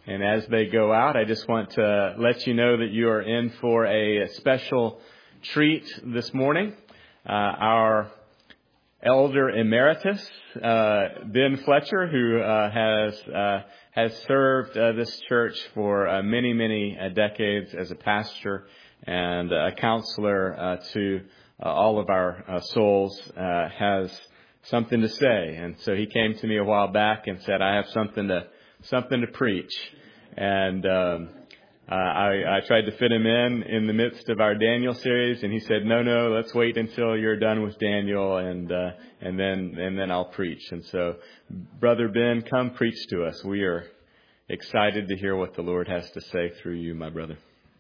And as they go out, I just want to let you know that you are in for a special treat this morning. Our Elder Emeritus, Ben Fletcher, who has served this church for many decades as a pastor and a counselor to all of our souls, has something to say. And so he came to me a while back and said, I have something to preach. And I tried to fit him in the midst of our Daniel series, and he said, no, let's wait until you're done with Daniel, and then I'll preach. And so, Brother Ben, come preach to us. We are excited to hear what the Lord has to say through you, my brother.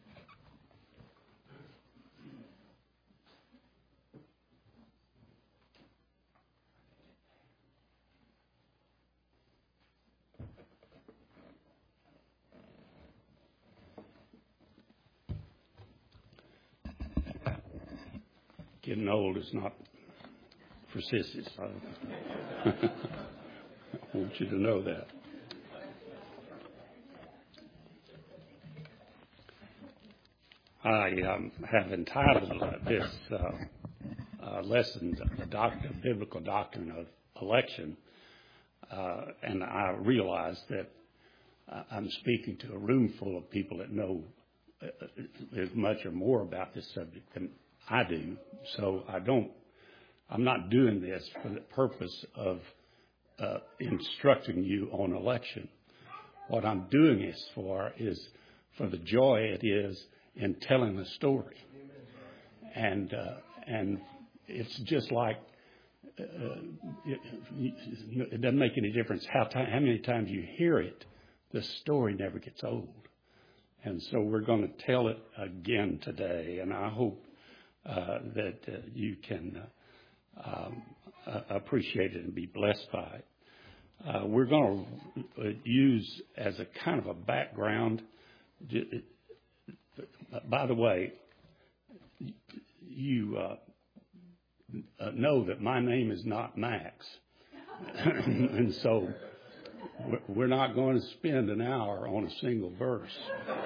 Getting old is not for sissies. I want you to know that. I have entitled this lesson, the Biblical Doctrine of Election, and I realize that I'm speaking to a room full of people that know as much or more about this subject than I do, so I'm not doing this for the purpose of instructing you on election. What I'm doing this is for the joy it is in telling the story. And it's just like, it doesn't make any difference how many times you hear it, the story never gets old. And so we're going to tell it again today, and I hope that you can appreciate it and be blessed by it. We're going to use as a kind of a background. By the way, you know that my name is not Max. And so we're not going to spend an hour on a single verse.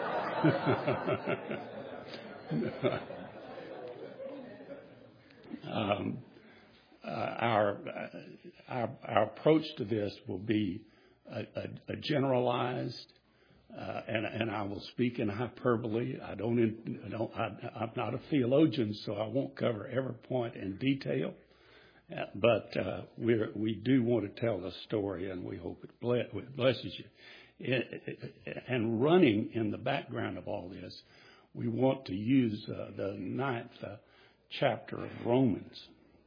Our approach to this will be a generalized, and I will speak in hyperbole. I'm not a theologian, so I won't cover every point in detail. But we do want to tell the story, and we hope it blesses you. And running in the background of all this, we want to use the 9th chapter of Romans.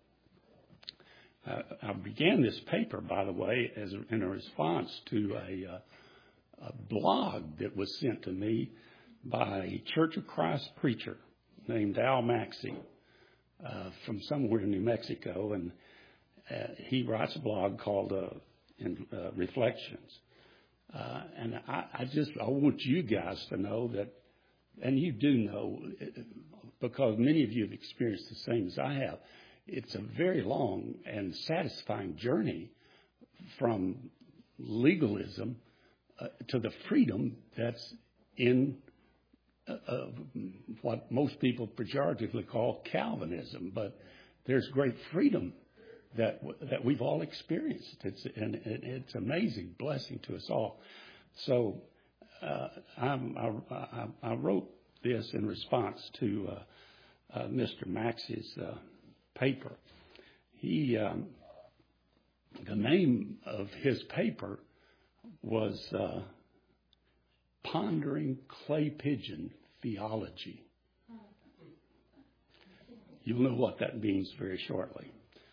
I began this paper, by the way, in a response to a blog that was sent to me by a Church of Christ preacher named Al Maxey from somewhere in New Mexico, and he writes a blog called Reflections. And I want you guys to know that, and you do know, because many of you have experienced the same as I have, it's a very long and satisfying journey from legalism to the freedom that's in what most people pejoratively call Calvinism. But there's great freedom that we've all experienced. It's an amazing blessing to us all. So I wrote this in response to Mr. Maxey's paper. The name of his paper was Pondering Clay Pigeon Theology. You'll know what that means very shortly.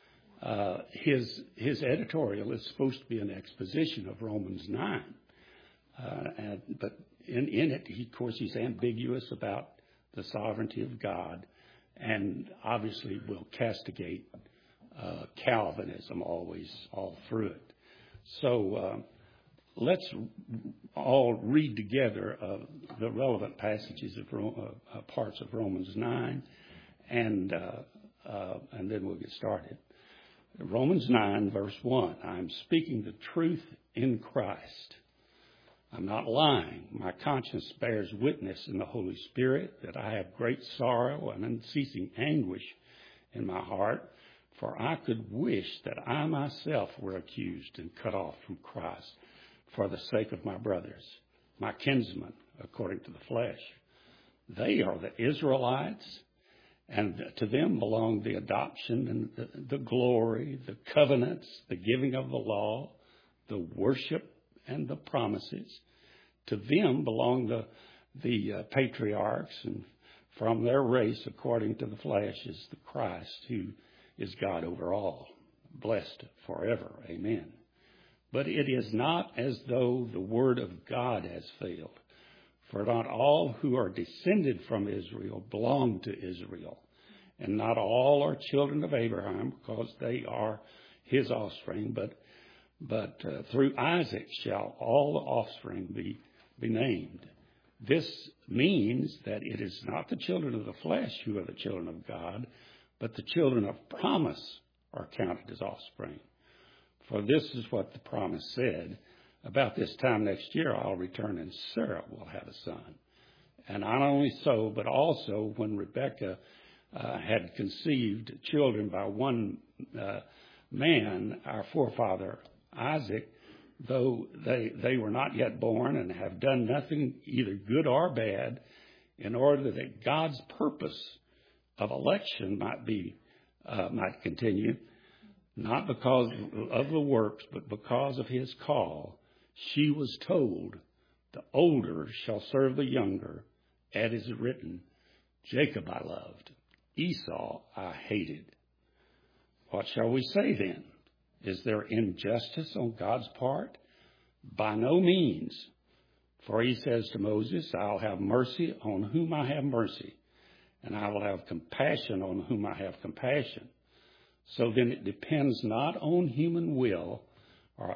His editorial is supposed to be an exposition of Romans 9. But in it, of course, he's ambiguous about the sovereignty of God, and obviously will castigate Calvinism always, all through it. So let's all read together the relevant passages of parts of Romans 9, and then we'll get started. Romans 9, verse 1, I'm speaking the truth in Christ. I'm not lying. My conscience bears witness in the Holy Spirit that I have great sorrow and unceasing anguish in my heart, for I could wish that I myself were accused and cut off from Christ for the sake of my brothers, my kinsmen, according to the flesh. They are the Israelites, and to them belong the adoption and the glory, the covenants, the giving of the law, the worship, and the promises. To them belong the patriarchs, and from their race, according to the flesh, is the Christ, who is God over all, blessed forever. Amen. But it is not as though the word of God has failed. For not all who are descended from Israel belong to Israel, and not all are children of Abraham, because they are his offspring, but through Isaac shall all the offspring be named. This means that it is not the children of the flesh who are the children of God, but the children of promise are counted as offspring. For this is what the promise said: about this time next year I'll return, and Sarah will have a son. And not only so, but also when Rebekah had conceived children by one man, our forefather Isaac, though they were not yet born and have done nothing either good or bad, in order that God's purpose of election might continue, not because of the works, but because of his call, she was told, the older shall serve the younger, as is written, Jacob I loved, Esau I hated. What shall we say then? Is there injustice on God's part? By no means. For he says to Moses, I'll have mercy on whom I have mercy, and I will have compassion on whom I have compassion. So then it depends not on human will or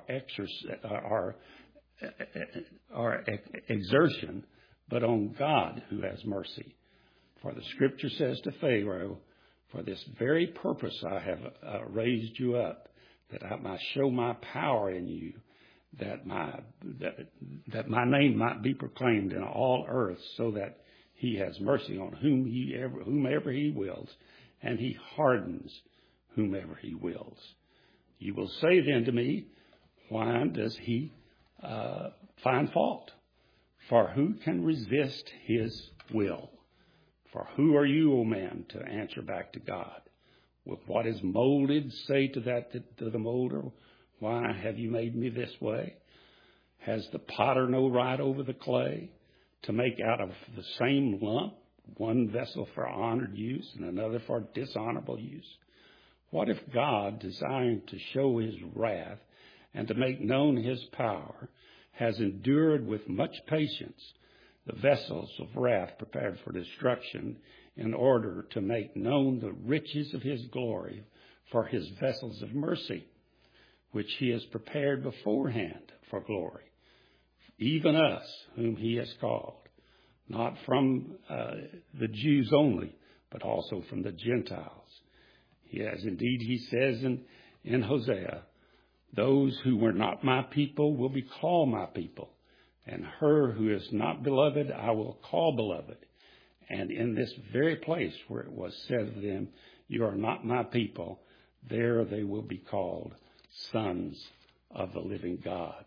exertion, but on God who has mercy. For the scripture says to Pharaoh, for this very purpose I have raised you up, that I might show my power in you, that my name might be proclaimed in all earth, so that he has mercy on whomever he wills, and he hardens whomever he wills. You will say then to me, why does he find fault? For who can resist his will? For who are you, O man, to answer back to God? With what is molded, say to the molder, why have you made me this way? Has the potter no right over the clay to make out of the same lump one vessel for honored use and another for dishonorable use? What if God, desiring to show his wrath and to make known his power, has endured with much patience the vessels of wrath prepared for destruction, in order to make known the riches of his glory for his vessels of mercy, which he has prepared beforehand for glory, even us whom he has called, not from the Jews only, but also from the Gentiles. As indeed he says in Hosea, those who were not my people will be called my people, and her who is not beloved I will call beloved. And in this very place where it was said of them, you are not my people, there they will be called sons of the living God.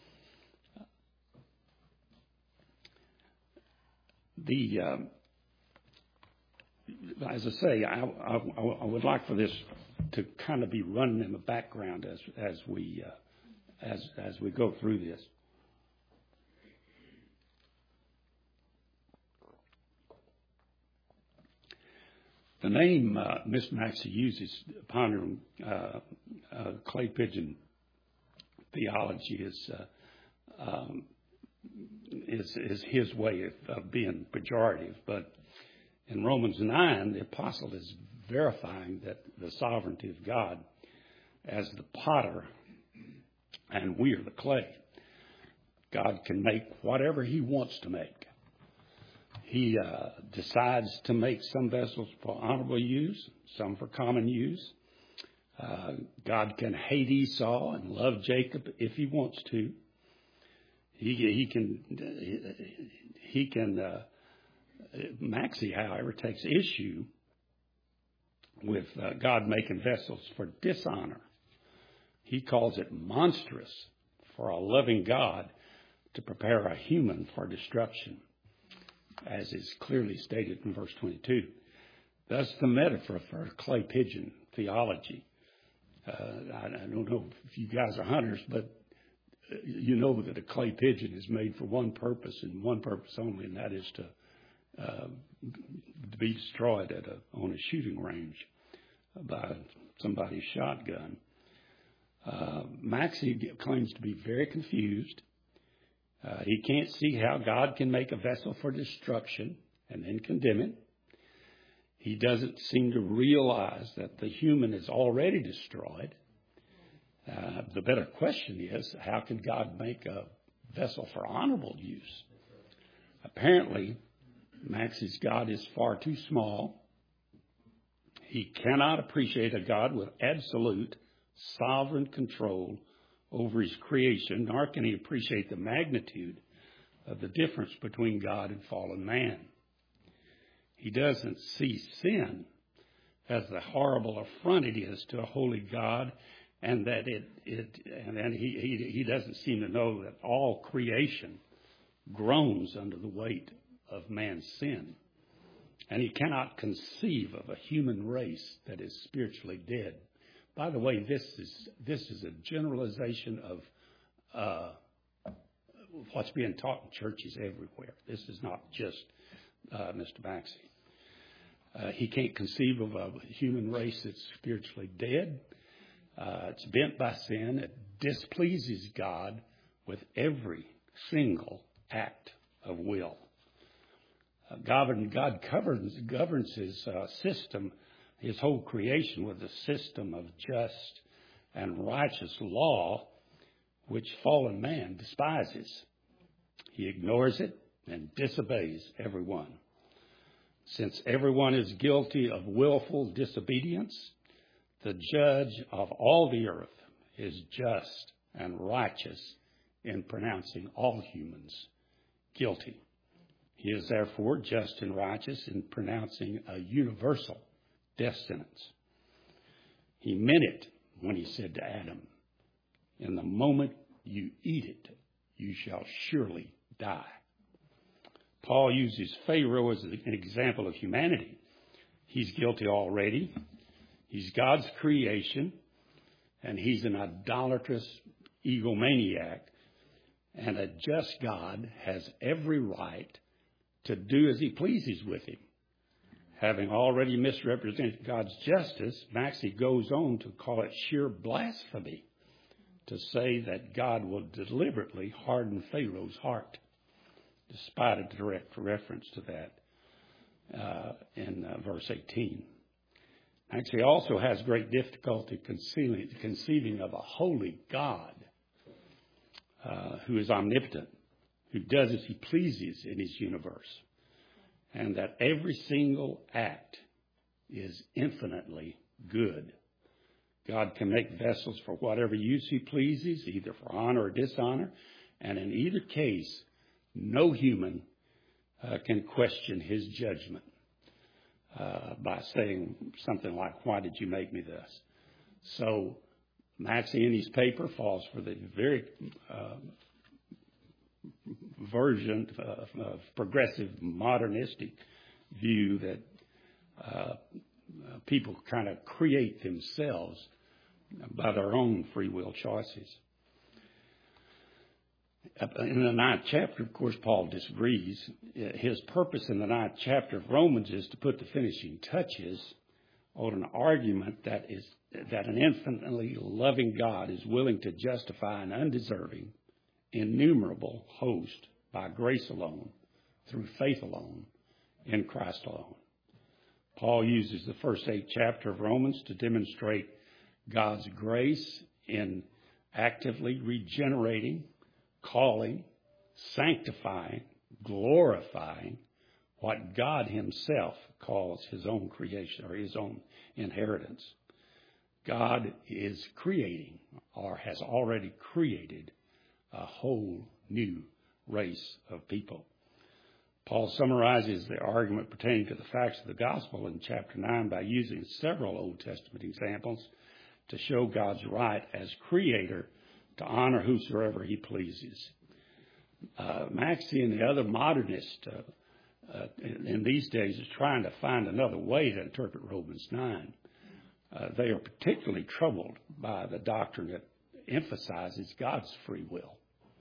As I say, I would like for this to kind of be running in the background as we go through this. The name Miss Maxey uses, pondering clay pigeon theology, is his way of being pejorative. But in Romans 9, the apostle is verifying that the sovereignty of God as the potter, and we are the clay. God can make whatever he wants to make. He decides to make some vessels for honorable use, some for common use. God can hate Esau and love Jacob if he wants to. Maxey, however, takes issue with God making vessels for dishonor. He calls it monstrous for a loving God to prepare a human for destruction, as is clearly stated in verse 22. That's the metaphor for clay pigeon theology. I don't know if you guys are hunters, but you know that a clay pigeon is made for one purpose and one purpose only, and that is to be destroyed on a shooting range by somebody's shotgun. Maxey claims to be very confused. He can't see how God can make a vessel for destruction and then condemn it. He doesn't seem to realize that the human is already destroyed. The better question is, how can God make a vessel for honorable use? Apparently, Maxey's God is far too small. He cannot appreciate a God with absolute sovereign control over his creation, nor can he appreciate the magnitude of the difference between God and fallen man. He doesn't see sin as the horrible affront it is to a holy God, and that he doesn't seem to know that all creation groans under the weight of man's sin. And he cannot conceive of a human race that is spiritually dead. By the way, this is a generalization of what's being taught in churches everywhere. This is not just Mr. Maxey. He can't conceive of a human race that's spiritually dead. It's bent by sin. It displeases God with every single act of will. God governs his system, his whole creation, with a system of just and righteous law, which fallen man despises. He ignores it and disobeys everyone. Since everyone is guilty of willful disobedience, the judge of all the earth is just and righteous in pronouncing all humans guilty. He is therefore just and righteous in pronouncing a universal death sentence. He meant it when he said to Adam, "In the moment you eat it, you shall surely die." Paul uses Pharaoh as an example of humanity. He's guilty already. He's God's creation, and he's an idolatrous egomaniac. And a just God has every right to do as he pleases with him. Having already misrepresented God's justice, Maxey goes on to call it sheer blasphemy to say that God will deliberately harden Pharaoh's heart, despite a direct reference to that in verse 18. Maxey also has great difficulty conceiving of a holy God who is omnipotent, who does as he pleases in his universe, and that every single act is infinitely good. God can make vessels for whatever use he pleases, either for honor or dishonor, and in either case, no human can question his judgment by saying something like, "Why did you make me this?" So Maxey in his paper falls for the very version of progressive modernistic view that people kind of create themselves by their own free will choices. In the 9th chapter, of course, Paul disagrees. His purpose in the 9th chapter of Romans is to put the finishing touches on an argument that an infinitely loving God is willing to justify an undeserving, innumerable host by grace alone, through faith alone, in Christ alone. Paul uses the first 8 chapter of Romans to demonstrate God's grace in actively regenerating, calling, sanctifying, glorifying what God himself calls his own creation or his own inheritance. God is creating or has already created a whole new race of people. Paul summarizes the argument pertaining to the facts of the gospel in chapter 9 by using several Old Testament examples to show God's right as creator to honor whosoever he pleases. Maxey and the other modernists in these days is trying to find another way to interpret Romans 9. They are particularly troubled by the doctrine that emphasizes God's free will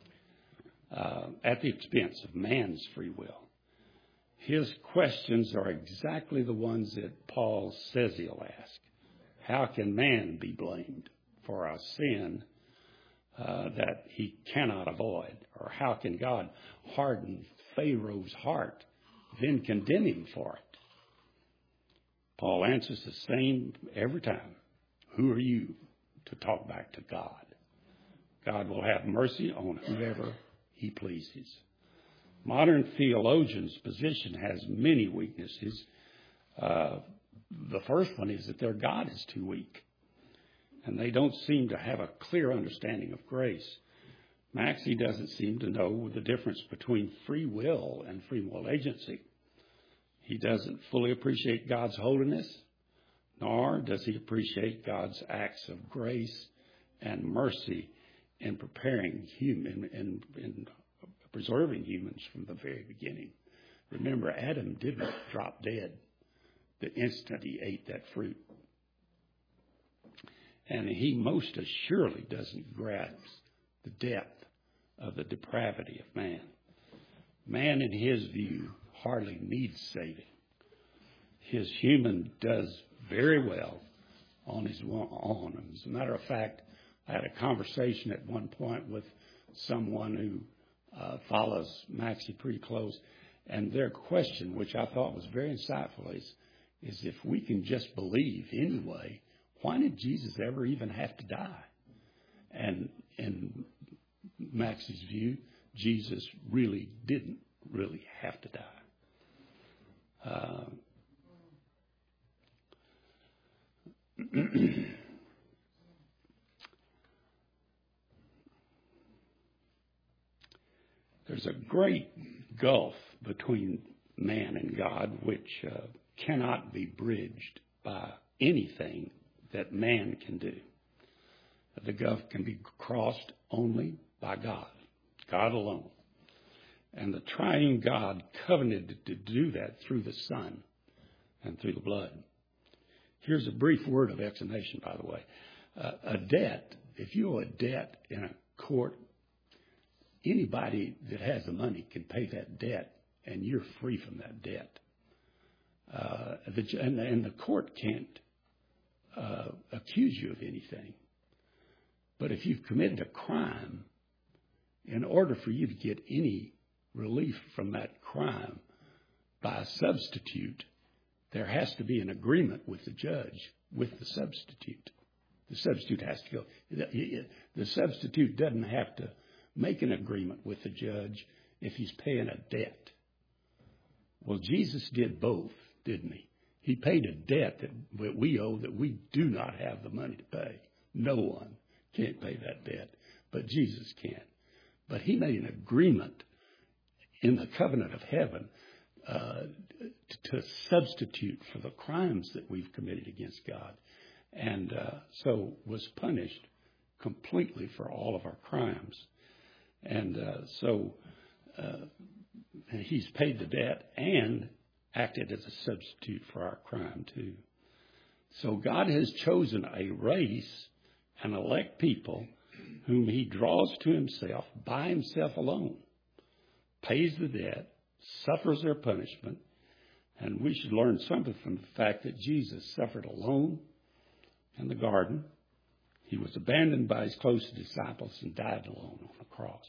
at the expense of man's free will. His questions are exactly the ones that Paul says he'll ask. How can man be blamed for a sin that he cannot avoid? Or how can God harden Pharaoh's heart, then condemn him for it? Paul answers the same every time. Who are you to talk back to God? God will have mercy on whoever he pleases. Modern theologians' position has many weaknesses. The first one is that their God is too weak, and they don't seem to have a clear understanding of grace. Maxey doesn't seem to know the difference between free will and free will agency. He doesn't fully appreciate God's holiness, nor does he appreciate God's acts of grace and mercy in preparing in preserving humans from the very beginning. Remember, Adam didn't drop dead the instant he ate that fruit. And he most assuredly doesn't grasp the depth of the depravity of man. Man, in his view, hardly needs saving. His human does very well on his own. As a matter of fact, I had a conversation at one point with someone who follows Maxey pretty close, and their question, which I thought was very insightful, is if we can just believe anyway, why did Jesus ever even have to die? And in Maxey's view, Jesus really didn't have to die. There's a great gulf between man and God which cannot be bridged by anything that man can do. The gulf can be crossed only by God, God alone. And the triune God covenanted to do that through the Son and through the blood. Here's a brief word of explanation, by the way. A debt, if you owe a debt in a court, anybody that has the money can pay that debt, and you're free from that debt. And the court can't accuse you of anything. But if you've committed a crime, in order for you to get any relief from that crime by a substitute, there has to be an agreement with the judge, with the substitute. The substitute has to go. The substitute doesn't have to make an agreement with the judge if he's paying a debt. Well, Jesus did both, didn't he? He paid a debt that we owe that we do not have the money to pay. No one can't pay that debt, but Jesus can. But he made an agreement in the covenant of heaven to substitute for the crimes that we've committed against God, and so was punished completely for all of our crimes. And so he's paid the debt and acted as a substitute for our crime too. So God has chosen a race and elect people whom he draws to himself by himself alone, pays the debt, suffers their punishment, and we should learn something from the fact that Jesus suffered alone in the garden. He was abandoned by his closest disciples and died alone on the cross.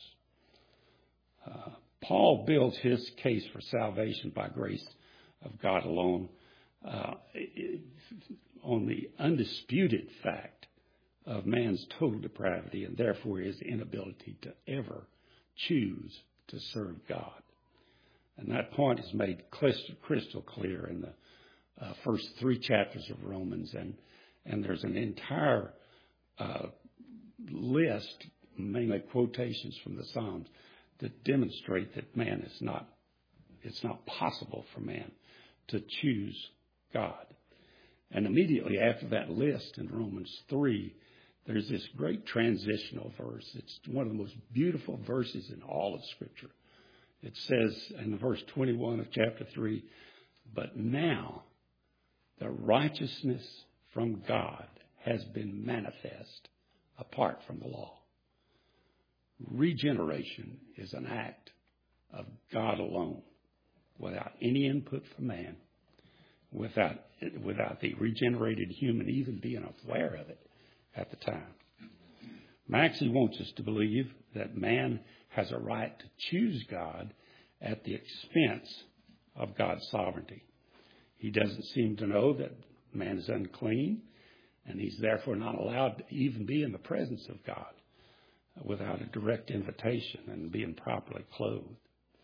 Paul builds his case for salvation by grace of God alone on the undisputed fact of man's total depravity and therefore his inability to ever choose to serve God. And that point is made crystal clear in the first 3 chapters of Romans, and there's an entire list, mainly quotations from the Psalms, that demonstrate that it's not possible for man to choose God. And immediately after that list in Romans 3, there's this great transitional verse. It's one of the most beautiful verses in all of Scripture. It says in verse 21 of chapter 3, "But now the righteousness from God has been manifest apart from the law." Regeneration is an act of God alone, without any input from man, without the regenerated human even being aware of it at the time. Maxey wants us to believe that man has a right to choose God at the expense of God's sovereignty. He doesn't seem to know that man is unclean, and he's therefore not allowed to even be in the presence of God without a direct invitation and being properly clothed.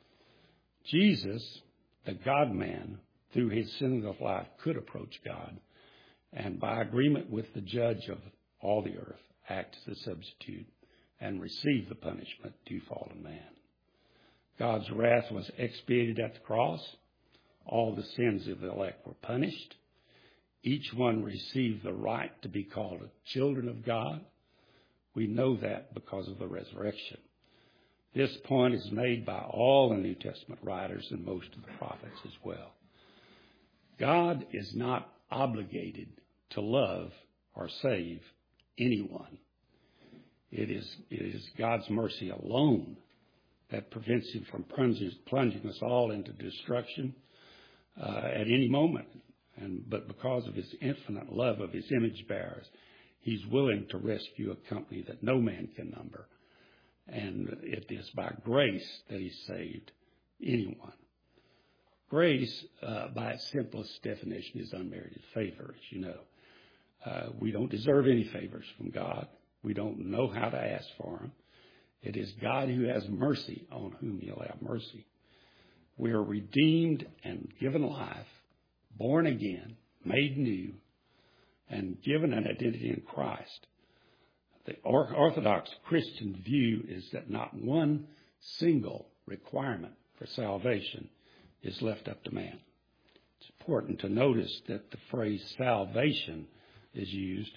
Jesus, the God-man, through his sinless life, could approach God, and by agreement with the judge of all the earth, act as a substitute and receive the punishment due fallen man. God's wrath was expiated at the cross. All the sins of the elect were punished. Each one received the right to be called children of God. We know that because of the resurrection. This point is made by all the New Testament writers and most of the prophets as well. God is not obligated to love or save anyone. It is God's mercy alone that prevents him from plunging us all into destruction at any moment. But because of his infinite love of his image bearers, he's willing to rescue a company that no man can number. And it is by grace that he saved anyone. Grace, by its simplest definition, is unmerited favor, as you know. We don't deserve any favors from God. We don't know how to ask for them. It is God who has mercy on whom he'll have mercy. We are redeemed and given life, born again, made new, and given an identity in Christ. The Orthodox Christian view is that not one single requirement for salvation is left up to man. It's important to notice that the phrase salvation is used.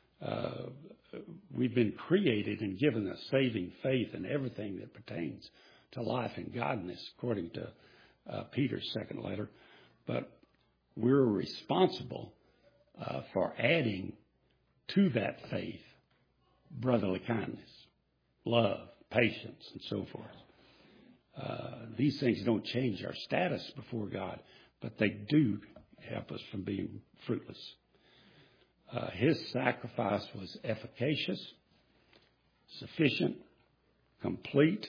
We've been created and given a saving faith in everything that pertains to life and godliness, according to Peter's second letter. But we're responsible for adding to that faith brotherly kindness, love, patience, and so forth. These things don't change our status before God, but they do help us from being fruitless. His sacrifice was efficacious, sufficient, complete,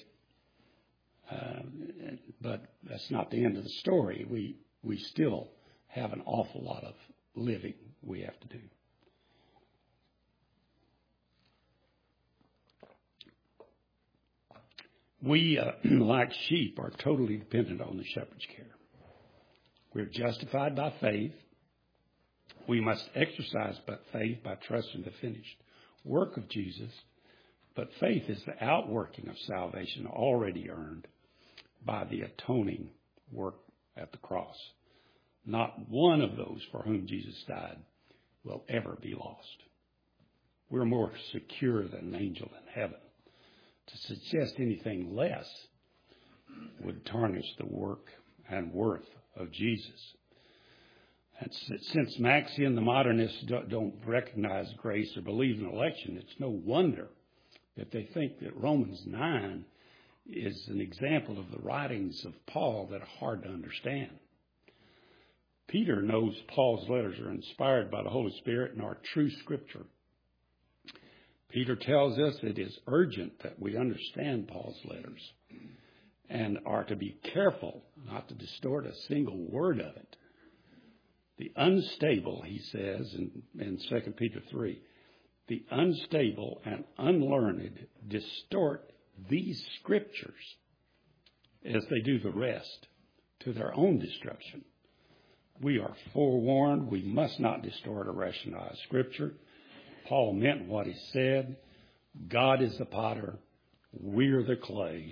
but that's not the end of the story. We still have an awful lot of living we have to do. We, like sheep, are totally dependent on the shepherd's care. We're justified by faith. We must exercise faith by trusting the finished work of Jesus. But faith is the outworking of salvation already earned by the atoning work at the cross. Not one of those for whom Jesus died will ever be lost. We're more secure than an angel in heaven. To suggest anything less would tarnish the work and worth of Jesus. And since Maxey and the modernists don't recognize grace or believe in election, it's no wonder that they think that Romans 9 is an example of the writings of Paul that are hard to understand. Peter knows Paul's letters are inspired by the Holy Spirit and are true scripture. Peter tells us it is urgent that we understand Paul's letters and are to be careful not to distort a single word of it. The unstable, he says in 2 Peter 3, the unstable and unlearned distort these scriptures as they do the rest to their own destruction. We are forewarned we must not distort or rationalize scripture. Paul meant what he said. God is the potter. We're the clay.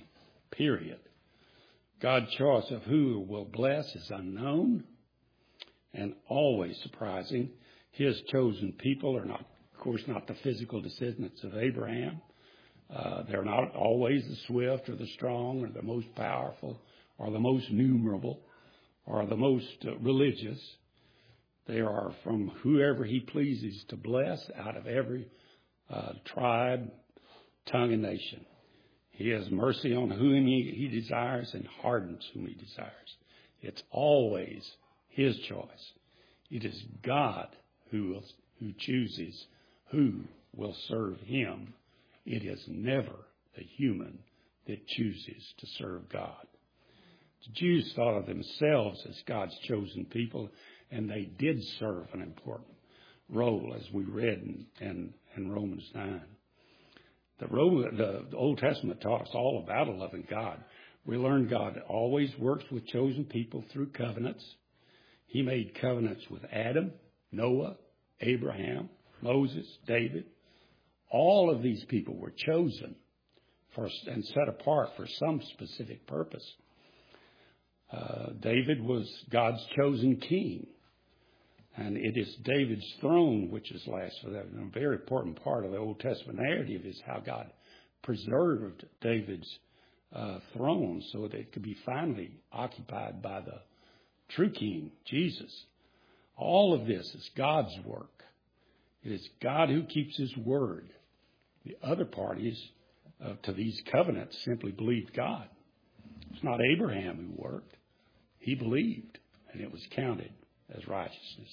period. God's choice of who will bless is unknown and always surprising. His chosen people are not, of course, not the physical descendants of Abraham. They're not always the swift or the strong or the most powerful or the most numerable or the most religious. They are from whoever he pleases to bless out of every tribe, tongue, and nation. He has mercy on whom he desires and hardens whom he desires. It's always his choice. It is God who chooses who will serve him. It is never the human that chooses to serve God. The Jews thought of themselves as God's chosen people, and they did serve an important role, as we read in Romans 9. The Old Testament taught us all about a loving God. We learned God always works with chosen people through covenants. He made covenants with Adam, Noah, Abraham, Moses, David. All of these people were chosen and set apart for some specific purpose. David was God's chosen king. And it is David's throne which is last for that. And a very important part of the Old Testament narrative is how God preserved David's throne so that it could be finally occupied by the true king, Jesus. All of this is God's work. It is God who keeps his word. The other parties to these covenants simply believed God. It's not Abraham who worked. He believed, and it was counted as righteousness.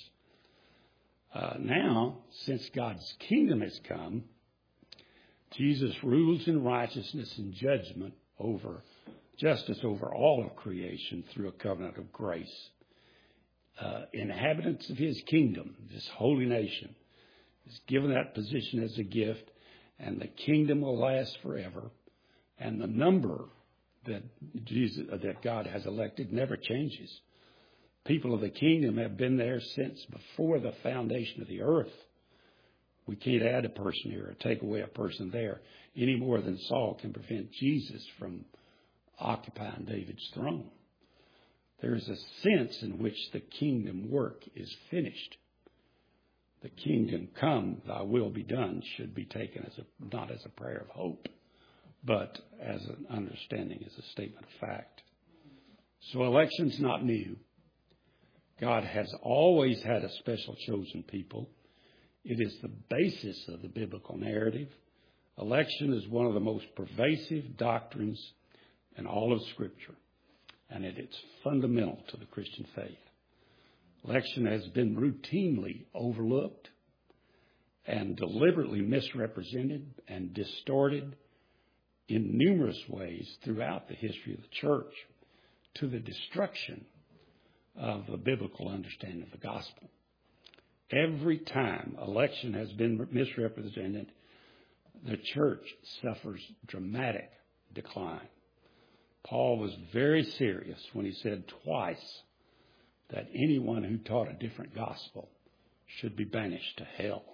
Now, since God's kingdom has come, Jesus rules in righteousness and judgment justice over all of creation through a covenant of grace. Inhabitants of his kingdom, this holy nation, is given that position as a gift, and the kingdom will last forever. And the number that God has elected never changes. People of the kingdom have been there since before the foundation of the earth. We can't add a person here or take away a person there any more than Saul can prevent Jesus from occupying David's throne. There is a sense in which the kingdom work is finished. The kingdom come, thy will be done, should be taken not as a prayer of hope, but as an understanding, as a statement of fact. So election's not new. God has always had a special chosen people. It is the basis of the biblical narrative. Election is one of the most pervasive doctrines in all of Scripture, and it's fundamental to the Christian faith. Election has been routinely overlooked and deliberately misrepresented and distorted in numerous ways throughout the history of the church to the destruction of the biblical understanding of the gospel. Every time election has been misrepresented, the church suffers dramatic decline. Paul was very serious when he said twice that anyone who taught a different gospel should be banished to hell.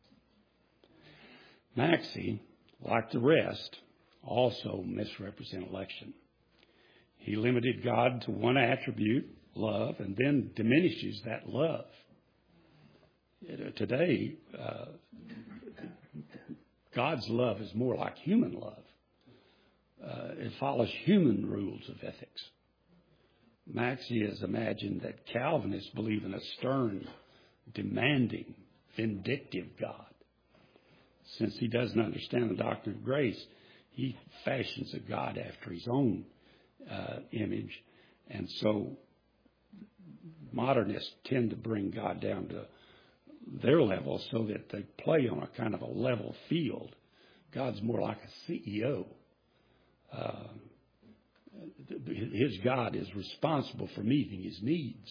Maxey, like the rest, also misrepresent election. He limited God to one attribute, love, and then diminishes that love. Today, God's love is more like human love. It follows human rules of ethics. Maxey has imagined that Calvinists believe in a stern, demanding, vindictive God. Since he doesn't understand the doctrine of grace, he fashions a God after his own image. And so modernists tend to bring God down to their level so that they play on a kind of a level field. God's more like a CEO. His God is responsible for meeting his needs.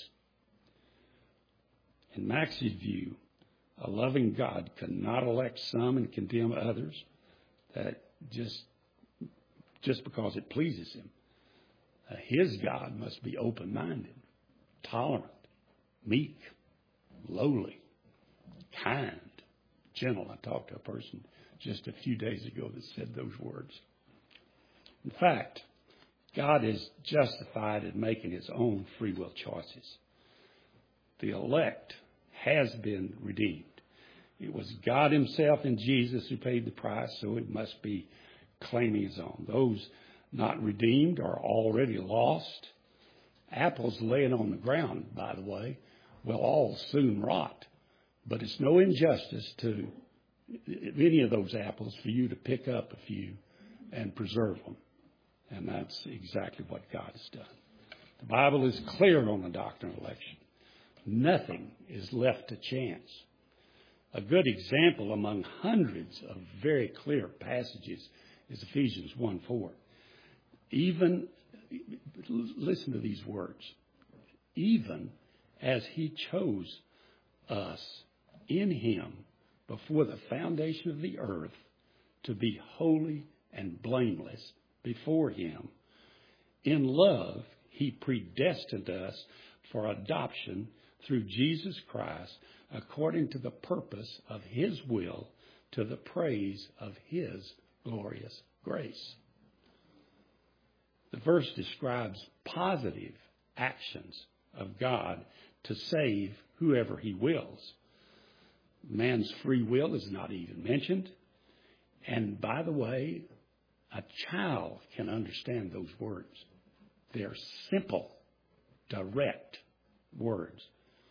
In Maxey's view, a loving God cannot elect some and condemn others that just because it pleases him. His God must be open-minded, tolerant, meek, lowly, kind, gentle. I talked to a person just a few days ago that said those words. In fact, God is justified in making his own free will choices. The elect has been redeemed. It was God himself in Jesus who paid the price, so it must be claiming his own. Those not redeemed are already lost. Apples laying on the ground, by the way, will all soon rot. But it's no injustice to any of those apples for you to pick up a few and preserve them. And that's exactly what God has done. The Bible is clear on the doctrine of election. Nothing is left to chance. A good example among hundreds of very clear passages is Ephesians 1:4. Even, listen to these words, even as he chose us in him before the foundation of the earth to be holy and blameless before him, in love he predestined us for adoption through Jesus Christ according to the purpose of his will, to the praise of his glorious grace. The verse describes positive actions of God to save whoever he wills. Man's free will is not even mentioned. And by the way, a child can understand those words. They're simple, direct words.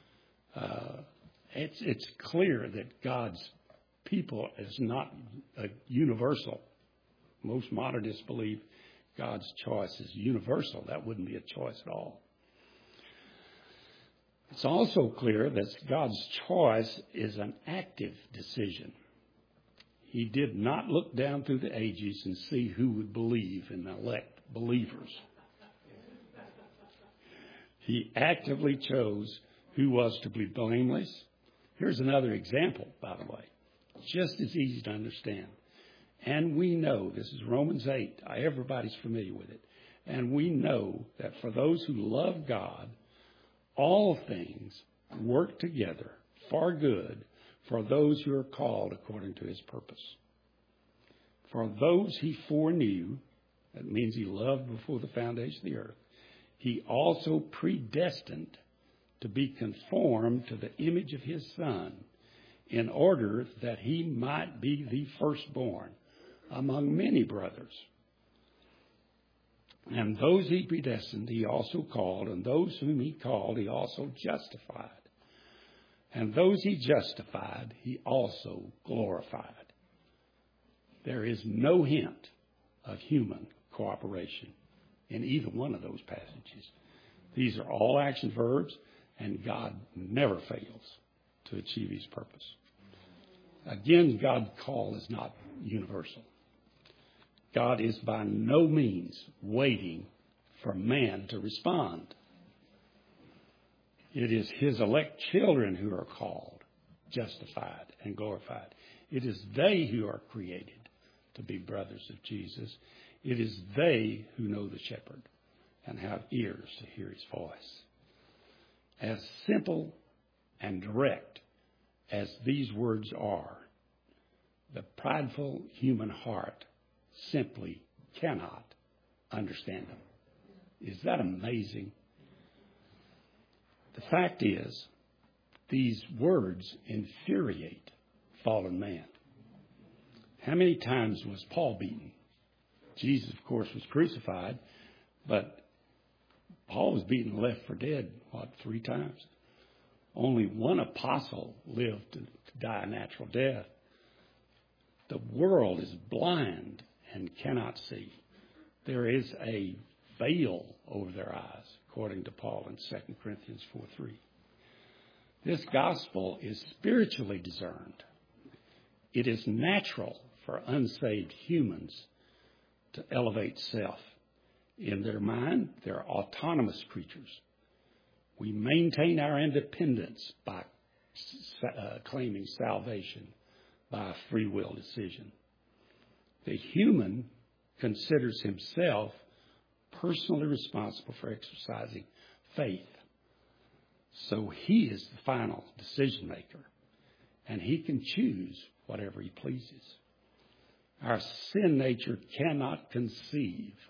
It's clear that God's people is not universal. Most modernists believe God's choice is universal. That wouldn't be a choice at all. It's also clear that God's choice is an active decision. He did not look down through the ages and see who would believe and elect believers. He actively chose who was to be blameless. Here's another example, by the way, just as easy to understand. And we know, this is Romans 8, everybody's familiar with it. And we know that for those who love God, all things work together for good for those who are called according to his purpose. For those he foreknew, that means he loved before the foundation of the earth, he also predestined to be conformed to the image of his Son, in order that he might be the firstborn among many brothers. And those he predestined, he also called, and those whom he called, he also justified. And those he justified, he also glorified. There is no hint of human cooperation in either one of those passages. These are all action verbs, and God never fails to achieve his purpose. Again, God's call is not universal. God is by no means waiting for man to respond. It is his elect children who are called, justified, and glorified. It is they who are created to be brothers of Jesus. It is they who know the shepherd and have ears to hear his voice. As simple and direct as these words are, the prideful human heart simply cannot understand them. Is that amazing? The fact is, these words infuriate fallen man. How many times was Paul beaten? Jesus, of course, was crucified, but Paul was beaten and left for dead, 3 times? Only one apostle lived to die a natural death. The world is blind and cannot see. There is a veil over their eyes, according to Paul in 2 Corinthians 4:3. This gospel is spiritually discerned. It is natural for unsaved humans to elevate self. In their mind, they're autonomous creatures. We maintain our independence by claiming salvation by a free will decision. The human considers himself personally responsible for exercising faith. So he is the final decision maker, and he can choose whatever he pleases. Our sin nature cannot conceive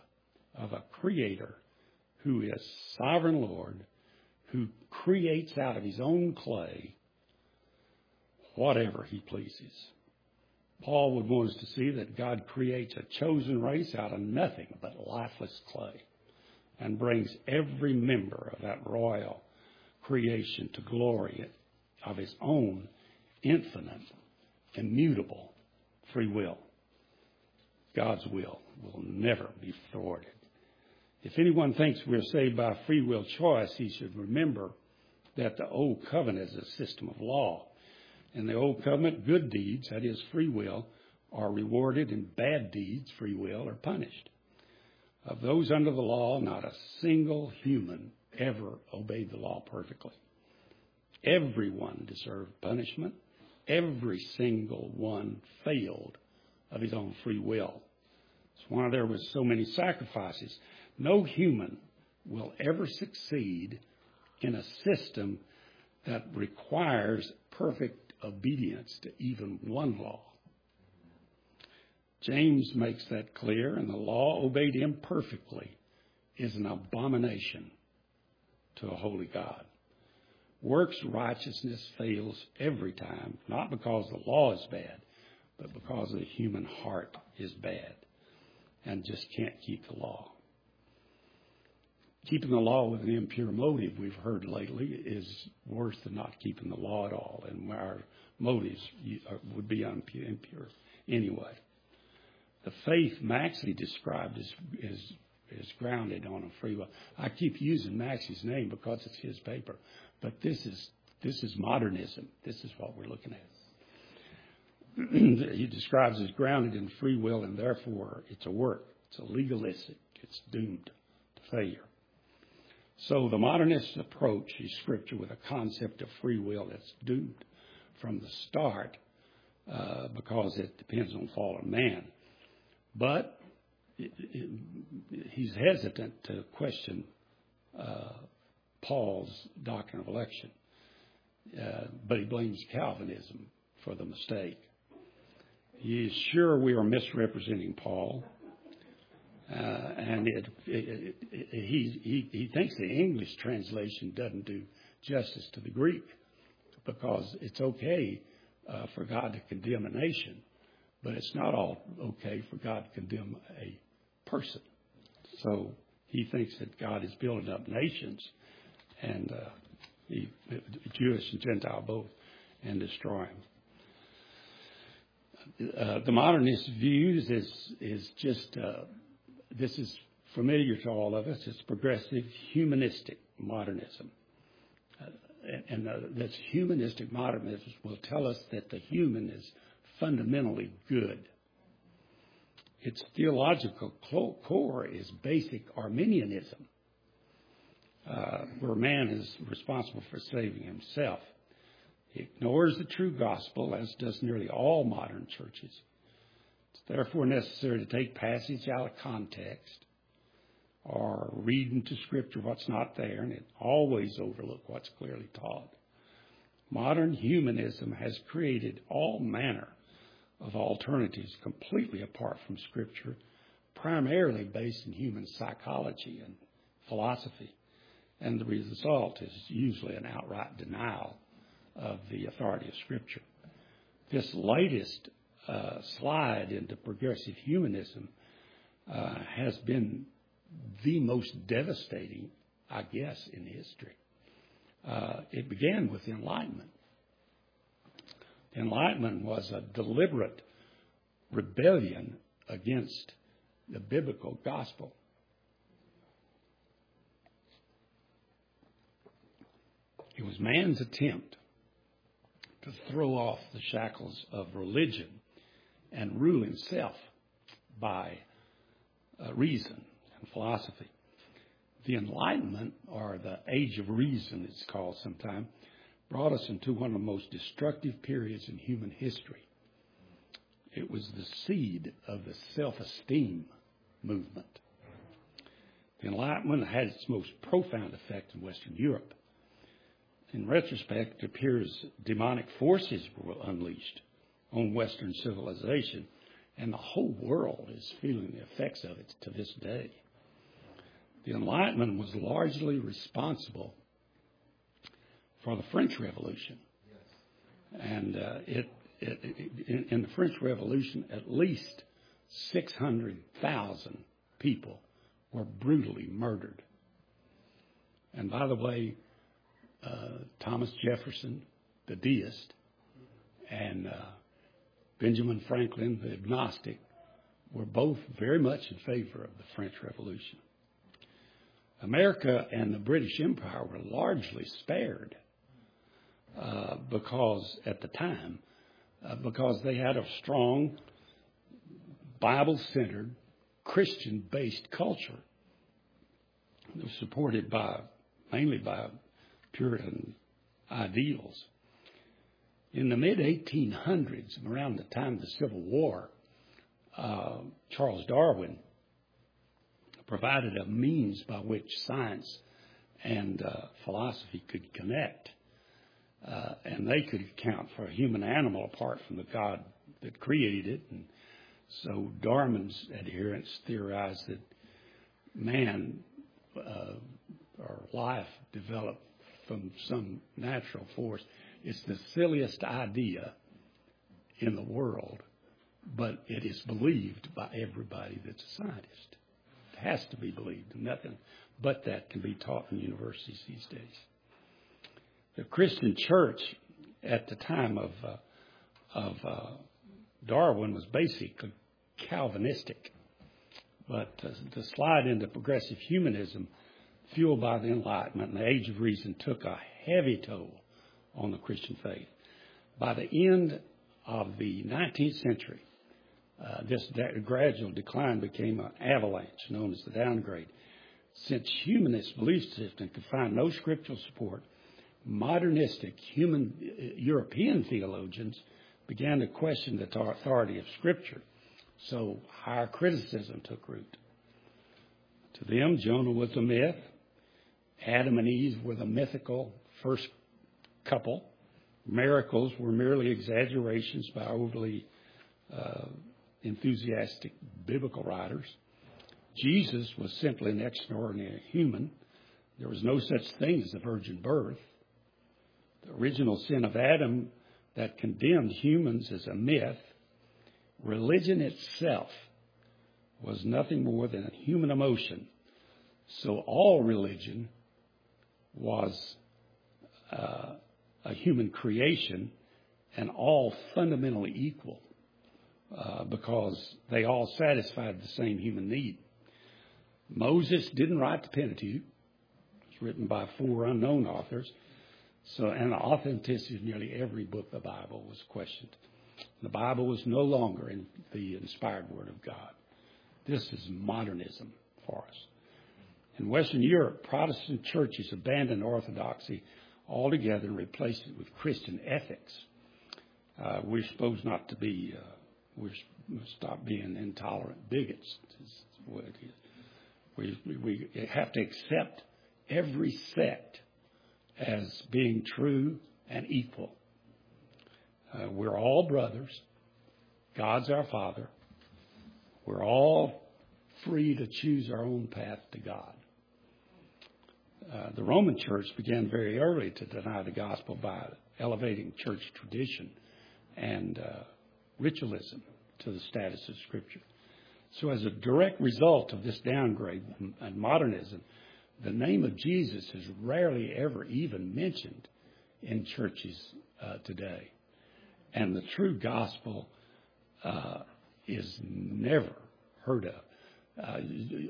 of a creator who is sovereign Lord, who creates out of his own clay whatever he pleases. Paul would want us to see that God creates a chosen race out of nothing but lifeless clay and brings every member of that royal creation to glory of his own infinite, immutable free will. God's will never be thwarted. If anyone thinks we're saved by free will choice, he should remember that the Old Covenant is a system of law. In the Old Covenant, good deeds, that is free will, are rewarded, and bad deeds, free will, are punished. Of those under the law, not a single human ever obeyed the law perfectly. Everyone deserved punishment. Every single one failed of his own free will. That's why there was so many sacrifices. No human will ever succeed in a system that requires perfect obedience to even one law. James makes that clear, and the law obeyed imperfectly is an abomination to a holy God. Works righteousness fails every time, not because the law is bad, but because the human heart is bad and just can't keep the law. Keeping the law with an impure motive, we've heard lately, is worse than not keeping the law at all, and our motives would be impure anyway. The faith Maxey described is grounded on a free will. I keep using Maxey's name because it's his paper, but this is modernism. This is what we're looking at. He describes as grounded in free will, and therefore it's a work. It's a legalistic. It's doomed to failure. So the modernist approach is Scripture with a concept of free will that's doomed from the start because it depends on fallen man. But he's hesitant to question Paul's doctrine of election. But he blames Calvinism for the mistake. He is sure we are misrepresenting Paul. And he thinks the English translation doesn't do justice to the Greek because it's okay for God to condemn a nation, but it's not all okay for God to condemn a person. So he thinks that God is building up nations, and Jewish and Gentile both, and destroying. The modernist views is just this is familiar to all of us. It's progressive humanistic modernism. And this humanistic modernism will tell us that the human is fundamentally good. Its theological core is basic Arminianism, where man is responsible for saving himself. He ignores the true gospel, as does nearly all modern churches. It's therefore necessary to take passage out of context or read into Scripture what's not there, and it always overlook what's clearly taught. Modern humanism has created all manner of alternatives completely apart from Scripture, primarily based in human psychology and philosophy, and the result is usually an outright denial of the authority of Scripture. This latest slide into progressive humanism has been the most devastating, I guess, in history. It began with the Enlightenment. The Enlightenment was a deliberate rebellion against the biblical gospel. It was man's attempt to throw off the shackles of religion and rule himself by reason and philosophy. The Enlightenment, or the Age of Reason it's called sometimes, brought us into one of the most destructive periods in human history. It was the seed of the self-esteem movement. The Enlightenment had its most profound effect in Western Europe. In retrospect, it appears demonic forces were unleashed on Western civilization, and the whole world is feeling the effects of it to this day. The Enlightenment was largely responsible for the French Revolution. And in the French Revolution, at least 600,000 people were brutally murdered. And by the way, Thomas Jefferson, the deist, and Benjamin Franklin, the agnostic, were both very much in favor of the French Revolution. America and the British Empire were largely spared because at the time, because they had a strong Bible-centered, Christian-based culture that was supported mainly by Puritan ideals. In the mid-1800s, around the time of the Civil War, Charles Darwin provided a means by which science and philosophy could connect. And they could account for a human animal apart from the God that created it. And so Darwin's adherents theorized that man or life developed from some natural force. It's the silliest idea in the world, but it is believed by everybody that's a scientist. It has to be believed. Nothing but that can be taught in universities these days. The Christian church at the time of Darwin was basically Calvinistic, but the slide into progressive humanism, fueled by the Enlightenment and the Age of Reason, took a heavy toll on the Christian faith. By the end of the 19th century, this gradual decline became an avalanche known as the downgrade. Since humanist belief system could find no scriptural support, modernistic European theologians began to question the authority of Scripture. So higher criticism took root. To them, Jonah was a myth. Adam and Eve were the mythical first couple. Miracles were merely exaggerations by overly enthusiastic biblical writers. Jesus was simply an extraordinary human. There was no such thing as a virgin birth. The original sin of Adam that condemned humans as a myth. Religion itself was nothing more than a human emotion. So all religion was a human creation and all fundamentally equal because they all satisfied the same human need. Moses didn't write the Pentateuch. It was written by 4 unknown authors. And the authenticity of nearly every book of the Bible was questioned. The Bible was no longer in the inspired Word of God. This is modernism for us. In Western Europe, Protestant churches abandoned orthodoxy altogether and replaced it with Christian ethics. We're supposed not to be, we're stop being intolerant bigots. That's what it is. We have to accept every sect as being true and equal. We're all brothers. God's our Father. We're all free to choose our own path to God. The Roman Church began very early to deny the gospel by elevating church tradition and ritualism to the status of Scripture. So as a direct result of this downgrade and modernism, the name of Jesus is rarely ever even mentioned in churches today. And the true gospel is never heard of.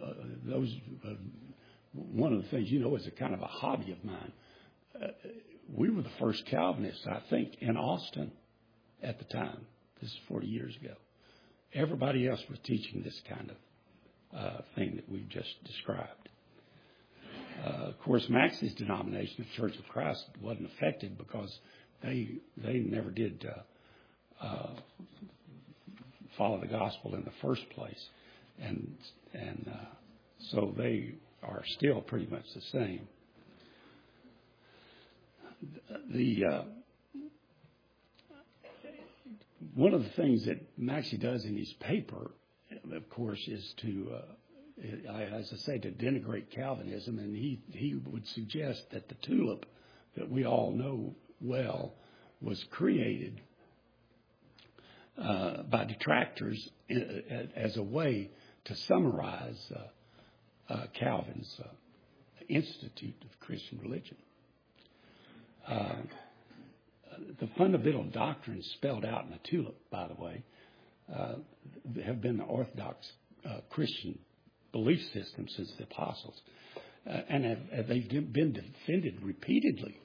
One of the things, is a kind of a hobby of mine. We were the first Calvinists, I think, in Austin at the time. This is 40 years ago. Everybody else was teaching this kind of thing that we've just described. Of course, Max's denomination, the Church of Christ, wasn't affected because they never did follow the gospel in the first place, and so they are still pretty much the same. One of the things that Maxie does in his paper, of course, is to as I say, to denigrate Calvinism, and he would suggest that the tulip that we all know well was created by detractors as a way to summarize Calvin's Institute of Christian Religion. The fundamental doctrines spelled out in the tulip, by the way, have been the Orthodox Christian belief system since the apostles, and they've been defended repeatedly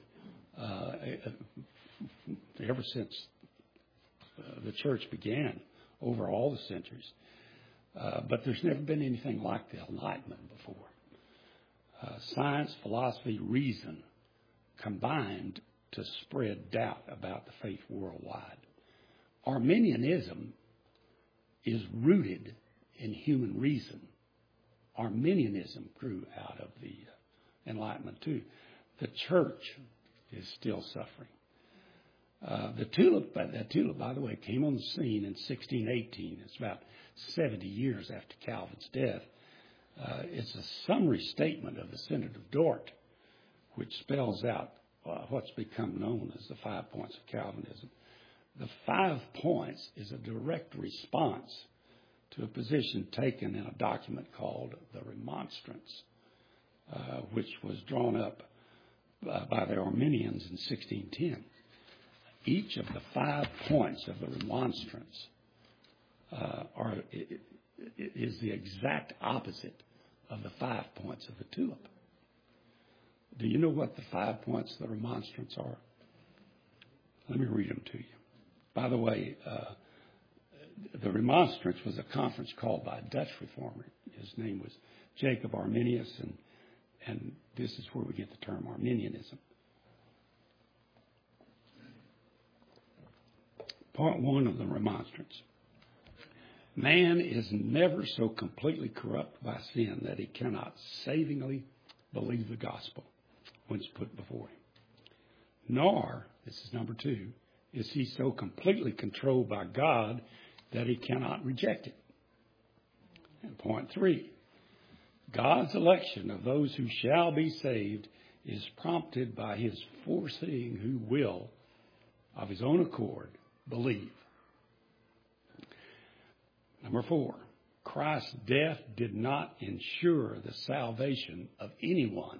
ever since the church began over all the centuries. But there's never been anything like the Enlightenment before. Science, philosophy, reason combined to spread doubt about the faith worldwide. Arminianism is rooted in human reason. Arminianism grew out of the Enlightenment too. The church is still suffering. That tulip, by the way, came on the scene in 1618. It's about 70 years after Calvin's death. It's a summary statement of the Synod of Dort, which spells out what's become known as the 5 points of Calvinism. The 5 points is a direct response to a position taken in a document called the Remonstrance, which was drawn up by the Arminians in 1610. Each of the 5 points of the Remonstrance is the exact opposite of the 5 points of the tulip. Do you know what the 5 points of the Remonstrance are? Let me read them to you. By the way, the Remonstrance was a conference called by a Dutch reformer. His name was Jacob Arminius, and this is where we get the term Arminianism. Part 1 of the Remonstrance. Man is never so completely corrupt by sin that he cannot savingly believe the gospel when it's put before him. Nor, this is number 2, is he so completely controlled by God that he cannot reject it. And point 3, God's election of those who shall be saved is prompted by his foreseeing who will, of his own accord, believe. Number 4, Christ's death did not ensure the salvation of anyone,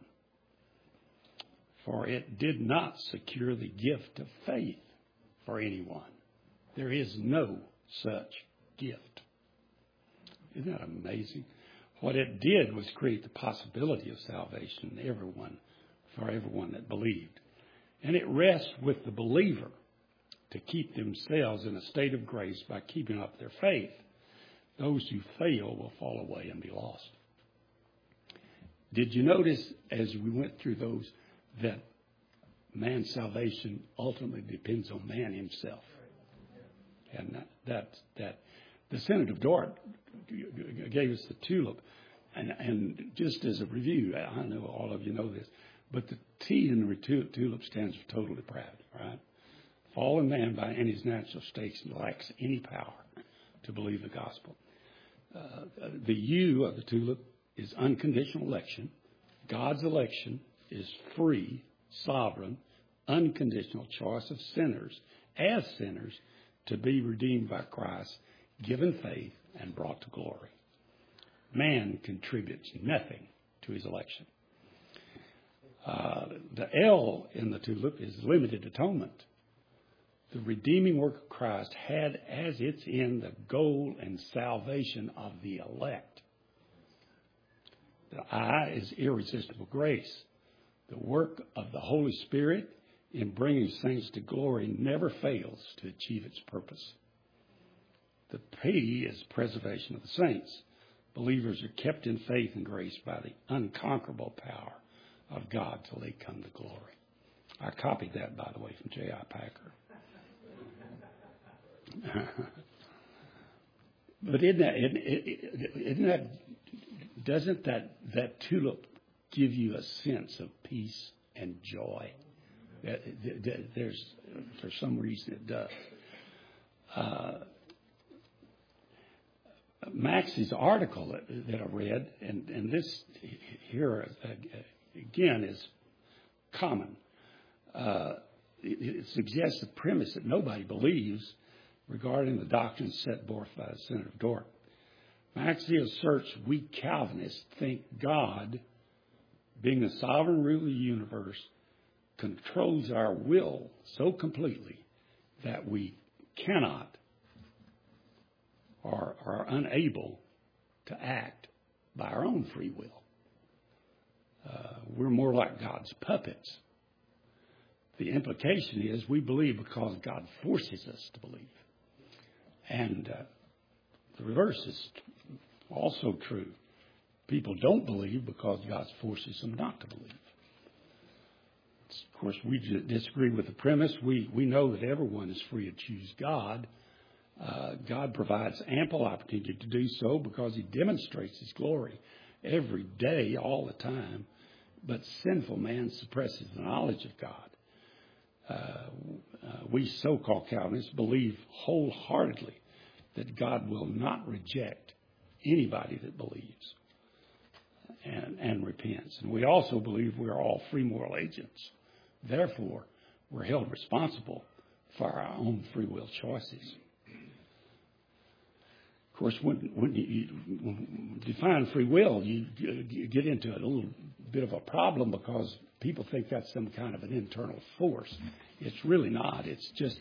for it did not secure the gift of faith for anyone. There is no such gift. Isn't that amazing? What it did was create the possibility of salvation for everyone that believed. And it rests with the believer to keep themselves in a state of grace by keeping up their faith. Those who fail will fall away and be lost. Did you notice as we went through those that man's salvation ultimately depends on man himself? And that the Synod of Dort gave us the tulip. And just as a review, I know all of you know this, but the T in the tulip stands for total depravity, right? Fallen man by any his natural states lacks any power to believe the gospel. The U of the tulip is unconditional election. God's election is free, sovereign, unconditional choice of sinners as sinners to be redeemed by Christ, given faith, and brought to glory. Man contributes nothing to his election. The L in the tulip is limited atonement. The redeeming work of Christ had as its end the goal and salvation of the elect. The I is irresistible grace. The work of the Holy Spirit in bringing saints to glory never fails to achieve its purpose. The P is preservation of the saints. Believers are kept in faith and grace by the unconquerable power of God till they come to glory. I copied that, by the way, from J.I. Packer. But doesn't that tulip give you a sense of peace and joy? There's, for some reason, it does. Max's article that I read, and this here again is common. It suggests the premise that nobody believes regarding the doctrines set forth by Senator Dorff. Maxey asserts we Calvinists think God, being the sovereign ruler of the universe, controls our will so completely that we cannot or are unable to act by our own free will. We're more like God's puppets. The implication is we believe because God forces us to believe. And the reverse is also true. People don't believe because God forces them not to believe. Of course, we disagree with the premise. We know that everyone is free to choose God. God provides ample opportunity to do so because He demonstrates His glory every day, all the time. But sinful man suppresses the knowledge of God. We so-called Calvinists believe wholeheartedly that God will not reject anybody that believes and repents. And we also believe we're all free moral agents. Therefore, we're held responsible for our own free will choices. Of course, when you define free will, you get into a little bit of a problem because people think that's some kind of an internal force. It's really not. It's just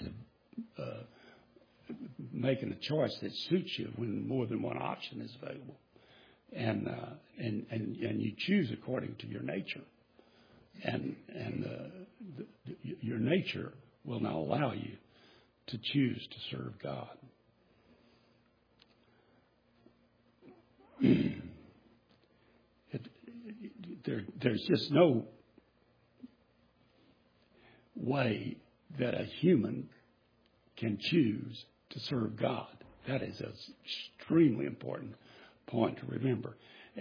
making a choice that suits you when more than one option is available, and you choose according to your nature, and your nature will not allow you to choose to serve God. There's just no way that a human can choose to serve God. That is an extremely important point to remember.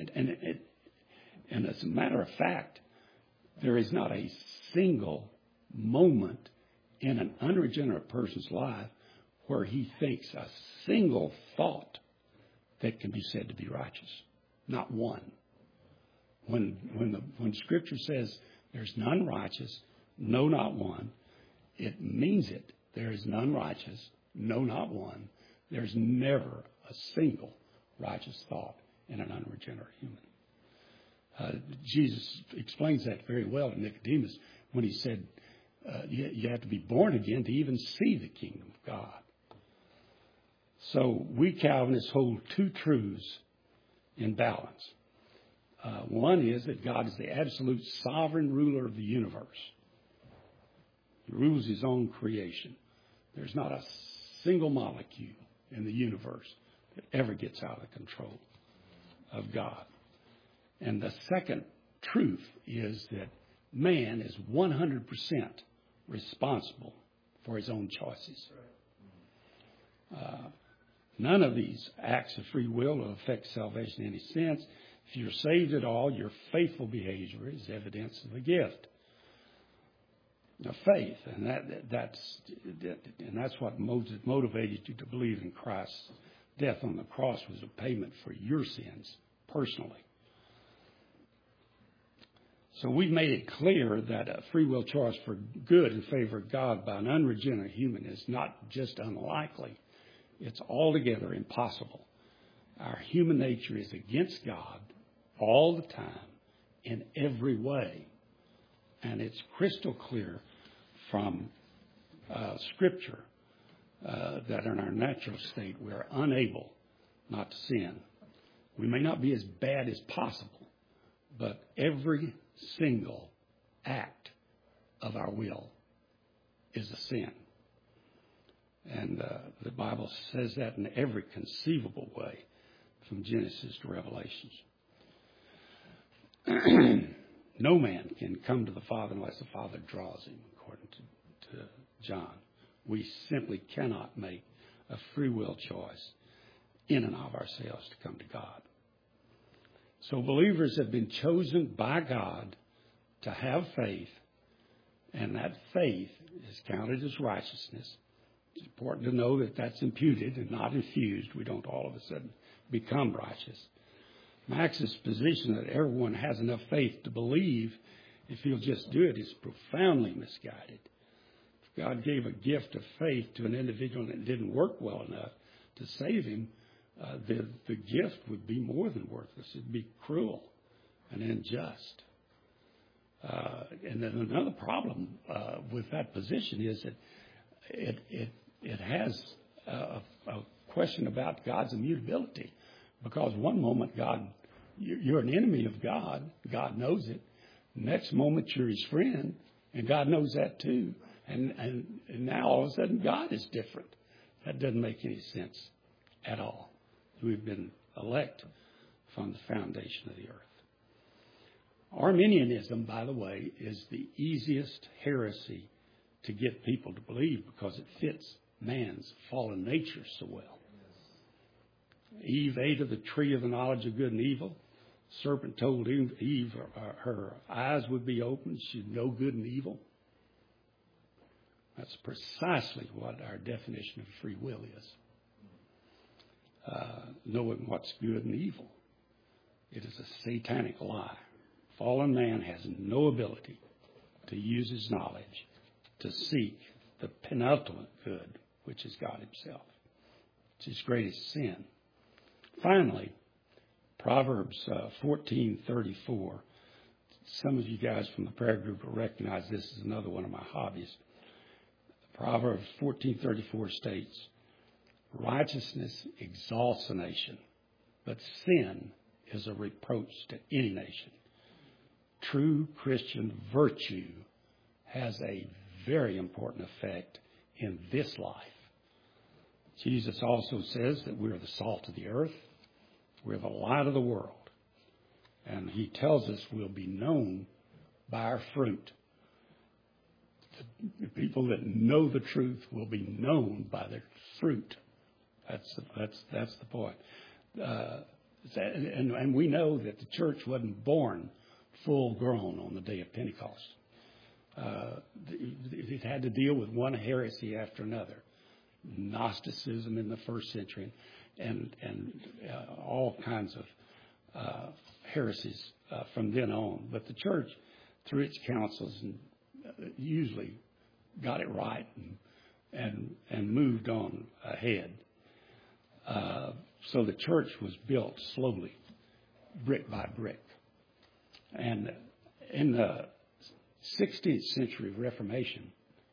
And as a matter of fact, there is not a single moment in an unregenerate person's life where he thinks a single thought that can be said to be righteous. Not one. When Scripture says there's none righteous, no, not one, it means it. There is none righteous, no, not one. There's never a single righteous thought in an unregenerate human. Jesus explains that very well to Nicodemus when he said, you have to be born again to even see the kingdom of God. So we Calvinists hold two truths in balance. One is that God is the absolute sovereign ruler of the universe. He rules His own creation. There's not a single molecule in the universe that ever gets out of the control of God. And the second truth is that man is 100% responsible for his own choices. None of these acts of free will will affect salvation in any sense. If you're saved at all, your faithful behavior is evidence of the gift of faith, and that's what motivated you to believe in Christ's death on the cross was a payment for your sins personally. So we've made it clear that a free will choice for good in favor of God by an unregenerate human is not just unlikely. It's altogether impossible. Our human nature is against God all the time in every way. And it's crystal clear from Scripture that in our natural state we are unable not to sin. We may not be as bad as possible, but every single act of our will is a sin. And the Bible says that in every conceivable way, from Genesis to Revelations. No man can come to the Father unless the Father draws him, according to John. We simply cannot make a free will choice in and of ourselves to come to God. So believers have been chosen by God to have faith, and that faith is counted as righteousness. It's important to know that that's imputed and not infused. We don't all of a sudden become righteous. Max's position that everyone has enough faith to believe if he'll just do it is profoundly misguided. If God gave a gift of faith to an individual and it didn't work well enough to save him, the gift would be more than worthless. It'd be cruel and unjust. And then another problem with that position is that it has a question about God's immutability, because one moment you're an enemy of God, God knows it. Next moment you're His friend, and God knows that too. And now all of a sudden God is different. That doesn't make any sense at all. We've been elect from the foundation of the earth. Arminianism, by the way, is the easiest heresy to get people to believe because it fits man's fallen nature so well. Eve ate of the tree of the knowledge of good and evil. The serpent told Eve her eyes would be opened. She'd know good and evil. That's precisely what our definition of free will is. Knowing what's good and evil. It is a satanic lie. Fallen man has no ability to use his knowledge to seek the penultimate good, which is God Himself. It's His greatest sin. Finally, Proverbs 14:34. Some of you guys from the prayer group will recognize this is another one of my hobbies. Proverbs 14:34 states, "Righteousness exalts a nation, but sin is a reproach to any nation." True Christian virtue has a very important effect in this life. Jesus also says that we're the salt of the earth. We're the light of the world. And He tells us we'll be known by our fruit. The people that know the truth will be known by their fruit. That's the point. And we know that the church wasn't born full grown on the day of Pentecost. It had to deal with one heresy after another. Gnosticism in the first century and all kinds of heresies from then on. But the church, through its councils, usually got it right and moved on ahead. So the church was built slowly, brick by brick. And in the 16th century Reformation,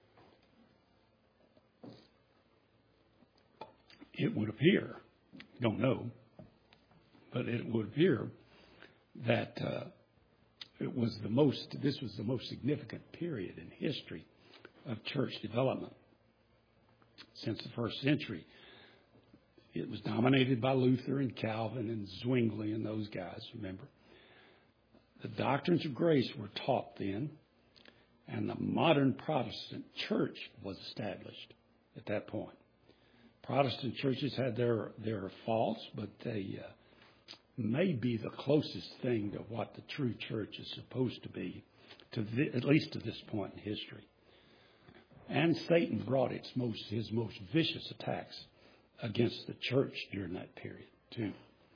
it would appear, don't know, but it would appear that this was the most significant period in history of church development since the first century. It was dominated by Luther and Calvin and Zwingli and those guys, remember. The doctrines of grace were taught then, and the modern Protestant church was established at that point. Protestant churches had their faults, but they may be the closest thing to what the true church is supposed to be, at least to this point in history. And Satan brought his most vicious attacks against the church during that period, too.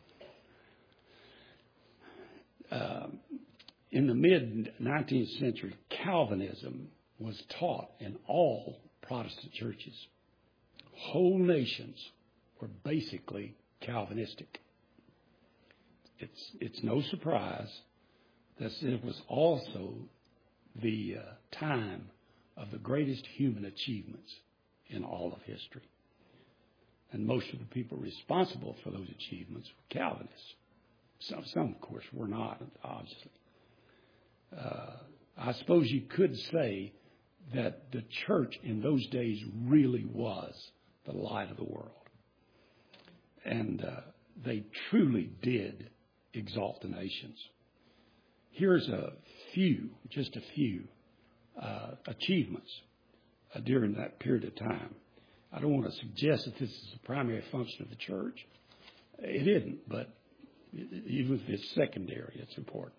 In the mid-19th century, Calvinism was taught in all Protestant churches. Whole nations were basically Calvinistic. It's no surprise that it was also the time of the greatest human achievements in all of history. And most of the people responsible for those achievements were Calvinists. Some, of course, were not, obviously. I suppose you could say that the church in those days really was the light of the world. And they truly did exalt the nations. Here's just a few achievements during that period of time. I don't want to suggest that this is the primary function of the church. It isn't, but even if it's secondary, it's important.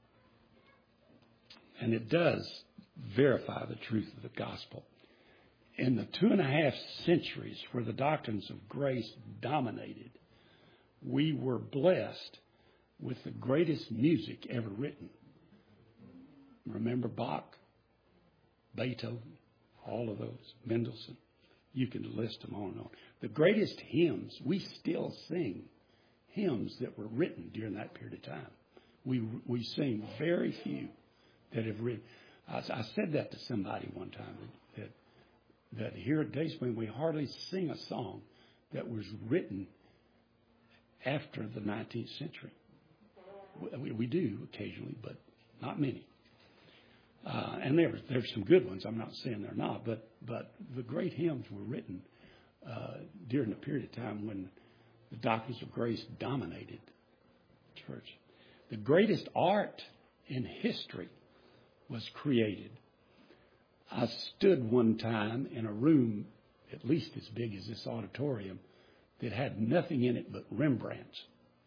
And it does verify the truth of the gospel. in the 2.5 centuries where the doctrines of grace dominated, we were blessed with the greatest music ever written. Remember Bach, Beethoven, all of those, Mendelssohn. You can list them on and on. The greatest hymns, we still sing hymns that were written during that period of time. We sing very few that have written. I said that to somebody one time, that here at Day Spring we hardly sing a song that was written after the 19th century. We do occasionally, but not many. And there's some good ones. I'm not saying they're not, but the great hymns were written during a period of time when the doctrines of grace dominated the church. The greatest art in history was created. I stood one time in a room at least as big as this auditorium that had nothing in it but Rembrandts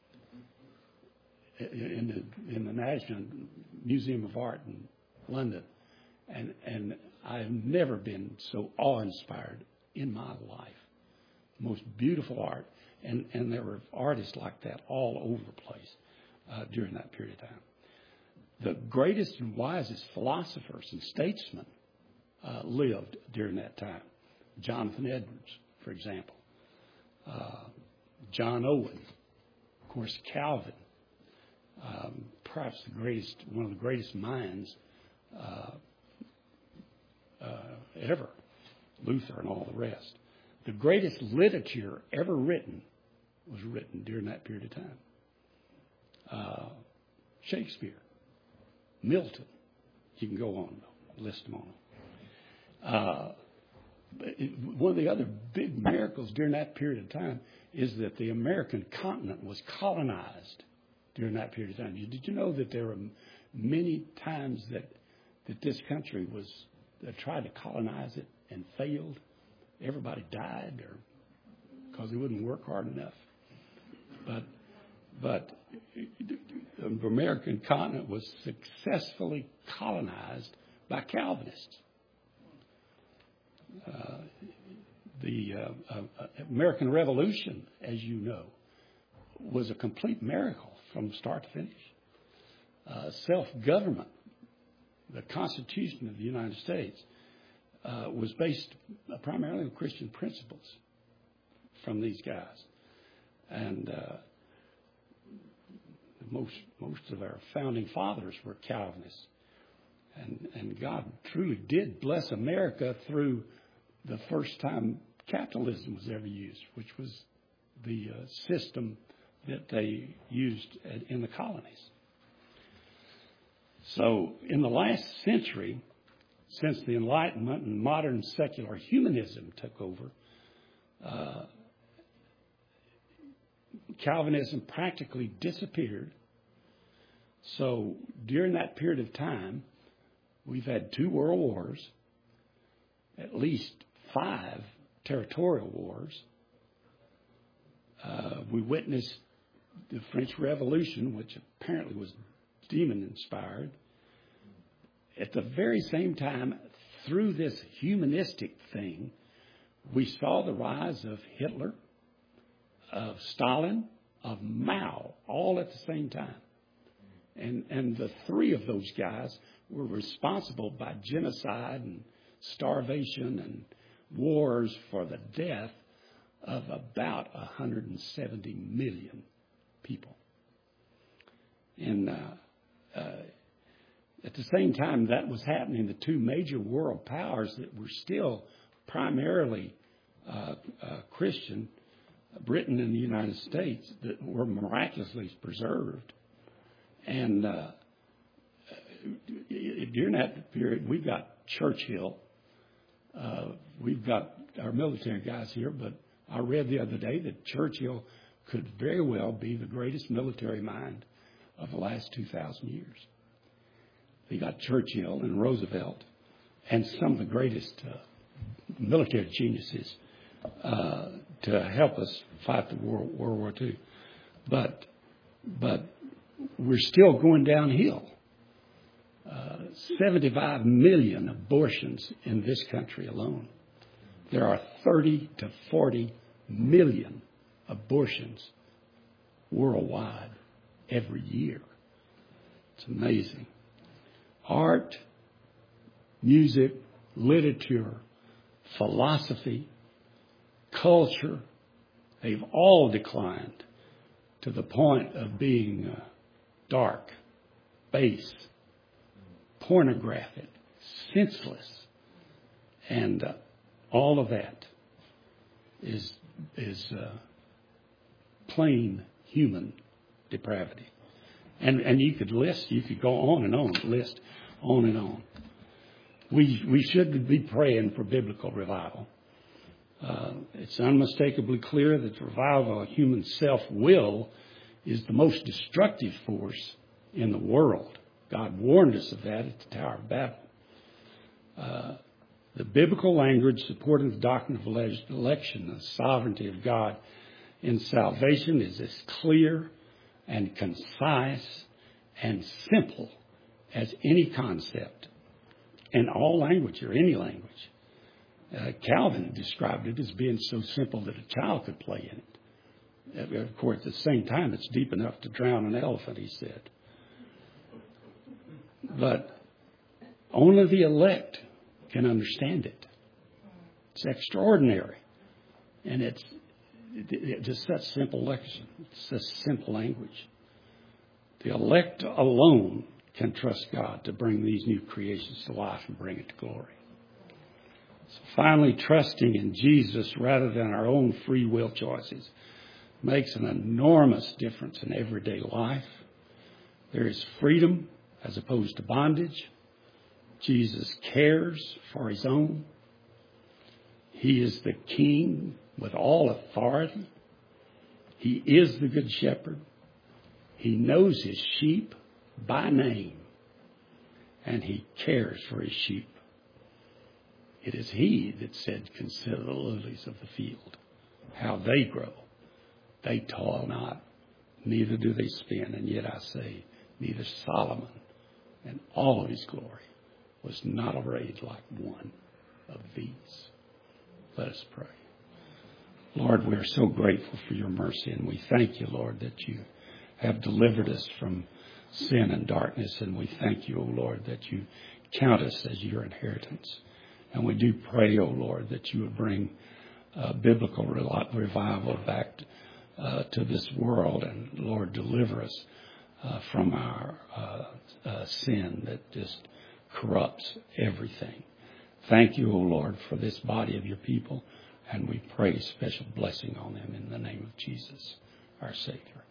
in the National Museum of Art in London. And I've never been so awe-inspired in my life. Most beautiful art. And there were artists like that all over the place during that period of time. The greatest and wisest philosophers and statesmen lived during that time. Jonathan Edwards, for example. John Owen. Of course, Calvin. Perhaps one of the greatest minds ever. Luther and all the rest. The greatest literature ever written was written during that period of time. Shakespeare. Milton. You can go on, list them on. One of the other big miracles during that period of time is that the American continent was colonized during that period of time. Did you know that there were many times that this country tried to colonize it and failed? Everybody died because they wouldn't work hard enough. But the American continent was successfully colonized by Calvinists. The American Revolution, as you know, was a complete miracle from start to finish. Self-government, the Constitution of the United States, was based primarily on Christian principles from these guys. And most of our founding fathers were Calvinists. And God truly did bless America through the first time capitalism was ever used, which was the system that they used in the colonies. So in the last century, since the Enlightenment and modern secular humanism took over, Calvinism practically disappeared. So during that period of time, we've had 2 world wars, at least 5 territorial wars. We witnessed the French Revolution, which apparently was demon-inspired. At the very same time, through this humanistic thing, we saw the rise of Hitler, of Stalin, of Mao, all at the same time. And the 3 of those guys were responsible by genocide and starvation and wars for the death of about 170 million people. And at the same time that was happening, the 2 major world powers that were still primarily Christian, Britain and the United States, that were miraculously preserved. And during that period, we've got Churchill. We've got our military guys here, but I read the other day that Churchill could very well be the greatest military mind of the last 2,000 years. We got Churchill and Roosevelt and some of the greatest military geniuses to help us fight the World War II. But we're still going downhill. 75 million abortions in this country alone. There are 30 to 40 million abortions worldwide every year. It's amazing. Art, music, literature, philosophy, culture, they've all declined to the point of being dark, base, pornographic, senseless. And all of that is plain human depravity. And you could go on and on, list on and on. We should be praying for biblical revival. It's unmistakably clear that the revival of human self-will is the most destructive force in the world. God warned us of that at the Tower of Babel. The biblical language supporting the doctrine of election, the sovereignty of God in salvation, is as clear and concise and simple as any concept in all language or any language. Calvin described it as being so simple that a child could play in it. Of course, at the same time, it's deep enough to drown an elephant, he said. But only the elect can understand it. It's extraordinary. And it's just such simple lection. It's such simple language. The elect alone can trust God to bring these new creations to life and bring it to glory. So finally, trusting in Jesus rather than our own free will choices makes an enormous difference in everyday life. There is freedom as opposed to bondage. Jesus cares for his own. He is the king with all authority. He is the good shepherd. He knows his sheep by name, and he cares for his sheep. It is he that said, "Consider the lilies of the field, how they grow. They toil not, neither do they spin. And yet I say, neither Solomon in all of his glory was not arrayed like one of these." Let us pray. Lord, we are so grateful for your mercy, and we thank you, Lord, that you have delivered us from sin and darkness. And we thank you, O Lord, that you count us as your inheritance. And we do pray, O Lord, that you would bring biblical revival back to this world. And, Lord, deliver us from our sin that just corrupts everything. Thank you, O Lord, for this body of your people. And we pray special blessing on them in the name of Jesus, our Savior.